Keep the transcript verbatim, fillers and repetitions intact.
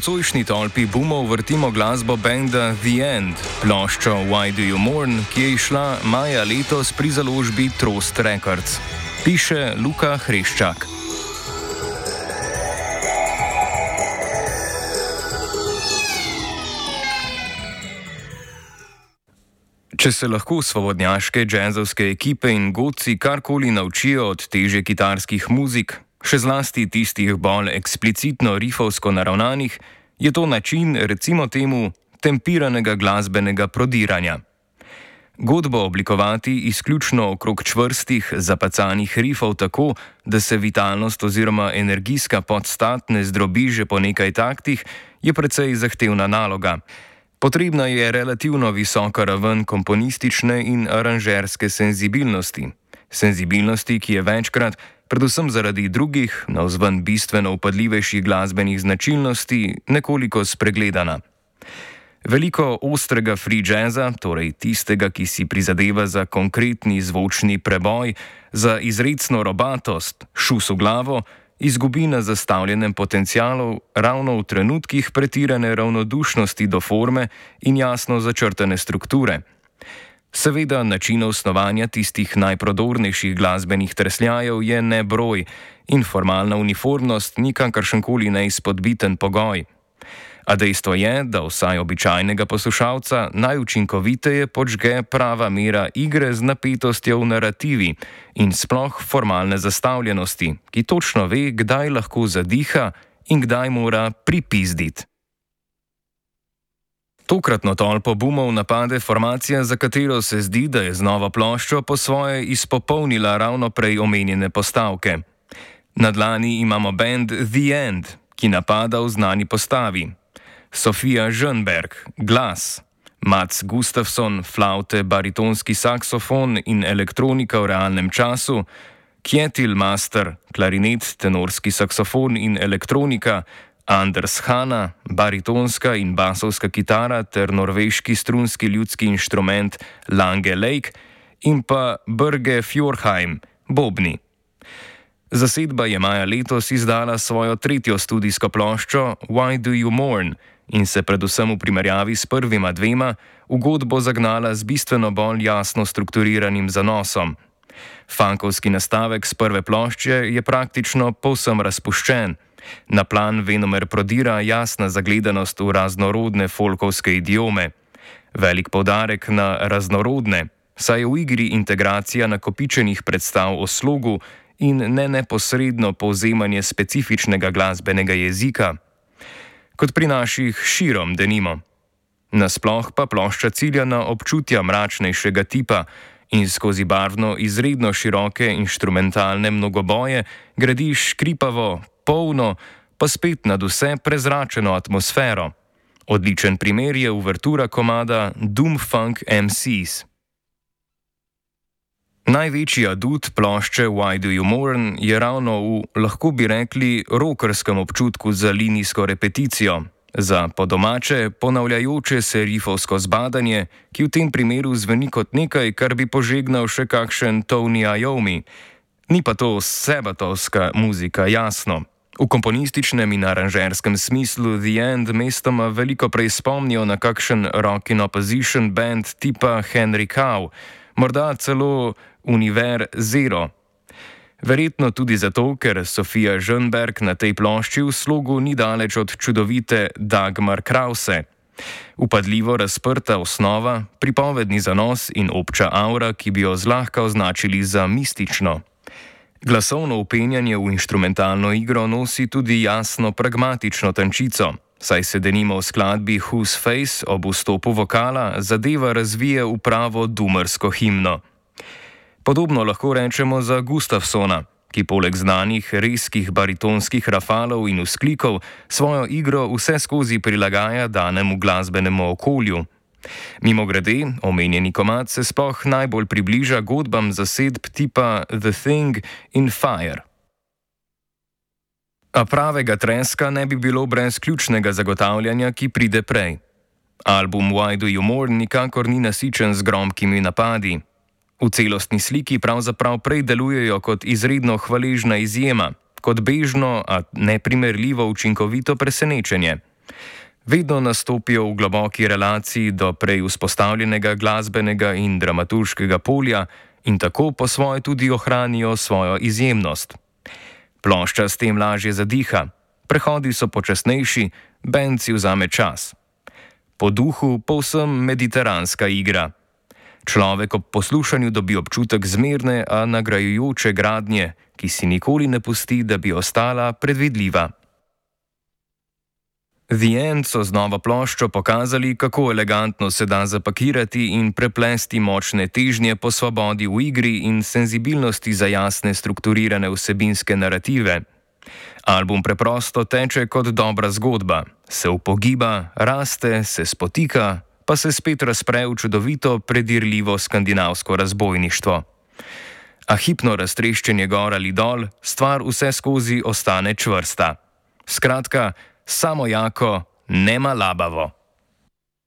nocojšnji tolpi boomov vrtimo glasbo benda The End, ploščo Why Do You Mourn, ki je izšla maja letos pri založbi Trost Records. Piše Luka Hreščak. Če se lahko svobodnjaške džezovske ekipe in godci karkoli naučijo od teže kitarskih muzik, še zlasti tistih bolj eksplicitno rifovsko naravnanih, je to način, recimo temu, tempiranega glasbenega prodiranja. Godbo oblikovati izključno okrog čvrstih, zapacanih rifov tako, da se vitalnost oziroma energijska podstat ne zdrobi že po nekaj taktih, je precej zahtevna naloga. Potrebna je relativno visoka raven komponistične in aranžerske senzibilnosti. Senzibilnosti, ki je večkrat, predvsem zaradi drugih, navzven bistveno vpadljivejših glasbenih značilnosti, nekoliko spregledana. Veliko ostrega free jazza, torej tistega, ki si prizadeva za konkretni zvočni preboj, za izrecno robatost, šus v glavo, izgubi na zastavljenem potencialu ravno v trenutkih pretirane ravnodušnosti do forme in jasno začrtane strukture. Seveda, načinov snovanja tistih najprodornejših glasbenih tresljajev je nebroj in formalna uniformnost ni kakršenkoli neizpodbiten pogoj. A dejstvo je, da vsaj običajnega poslušalca najučinkoviteje počge prava mera igre z napetostjo v narativi in sploh formalne zastavljenosti, ki točno ve, kdaj lahko zadiha in kdaj mora pripizditi. Tokratno tolpo boomov napade formacija, za katero se zdi, da je z novo ploščo po svoje izpopolnila ravno prej omenjene postavke. Na dlani imamo band The End, ki napada v znani postavi. Sofia Žönberg, glas, Mats Gustafsson, flaute, baritonski saksofon in elektronika v realnem času, Kjetil Master, klarinet, tenorski saksofon in elektronika, Anders Hanna, baritonska in basovska kitara ter norveški strunski ljudski inštrument Lange Lake in pa Børge Fjordheim, bobni. Zasedba je maja letos izdala svojo tretjo studijsko ploščo Why Do You Mourn in se predvsem v primerjavi s prvima dvema v godbo zagnala z bistveno bolj jasno strukturiranim zanosom. Funkovski nastavek z prve plošče je praktično povsem razpuščen. Na plan venomer prodira jasna zagledanost v raznorodne folkovske idiome. Velik poudarek na raznorodne, saj je v igri integracija nakopičenih predstav o slogu in ne neposredno povzemanje specifičnega glasbenega jezika, kot pri naših širom denimo. Nasploh pa plošča cilja na občutja mračnejšega tipa in skozi barvno izredno široke inštrumentalne mnogoboje gradi škripavo, polno, pa spet nadvse prezračeno atmosfero. Odličen primer je uvertura komada Doom Funk em ces. Največji adut plošče Why Do You Mourn je ravno v, lahko bi rekli, rockerskem občutku za linijsko repeticijo, za po domače ponavljajoče se rifovsko zbadanje, ki v tem primeru zveni kot nekaj, kar bi požegnal še kakšen Tony Iommi. Ni pa to sebatovska muzika, jasno. V komponističnem in aranžerskem smislu The End mestoma veliko prej spomnijo na kakšen rock in opposition band tipa Henry Cow, morda celo Univer Zero. Verjetno tudi zato, ker Sofia Žönberg na tej plošči v slogu ni daleč od čudovite Dagmar Krause. Upadljivo razprta osnova, pripovedni zanos in obča aura, ki bi jo zlahka označili za mistično. Glasovno vpenjanje v inštrumentalno igro nosi tudi jasno pragmatično tančico, saj se denimo v skladbi Whose Face ob vstopu vokala zadeva razvije v pravo dumarsko himno. Podobno lahko rečemo za Gustafsona, ki poleg znanih rezkih baritonskih rafalov in vzklikov svojo igro vse skozi prilagaja danemu glasbenemu okolju. Mimogrede, omenjeni komad se sploh najbolj približa godbam zasedb tipa The Thing in Fire. A pravega treska ne bi bilo brez ključnega zagotavljanja, ki pride prej. Album Why Do You Mourn nikakor ni nasičen z gromkimi napadi. V celostni sliki pravzaprav prej delujejo kot izredno hvaležna izjema, kot bežno, a neprimerljivo učinkovito presenečenje. Vedno nastopijo v globoki relaciji do prej vzpostavljenega glasbenega in dramaturškega polja in tako po svoje tudi ohranijo svojo izjemnost. Plošča s tem lažje zadiha, prehodi so počasnejši, bend si vzame čas. Po duhu povsem mediteranska igra. Človek ob poslušanju dobi občutek zmerne, a nagrajujoče gradnje, ki si nikoli ne pusti, da bi ostala predvidljiva. The End so z novo ploščo pokazali, kako elegantno se da zapakirati in preplesti močne težnje po svobodi v igri in senzibilnosti za jasne strukturirane vsebinske narative. Album preprosto teče kot dobra zgodba, se upogiba, raste, se spotika, pa se spet razpre v čudovito, predirljivo skandinavsko razbojništvo. A hipno raztreščenje gor ali dol, stvar vse skozi ostane čvrsta. Skratka, samo jako, nema labavo.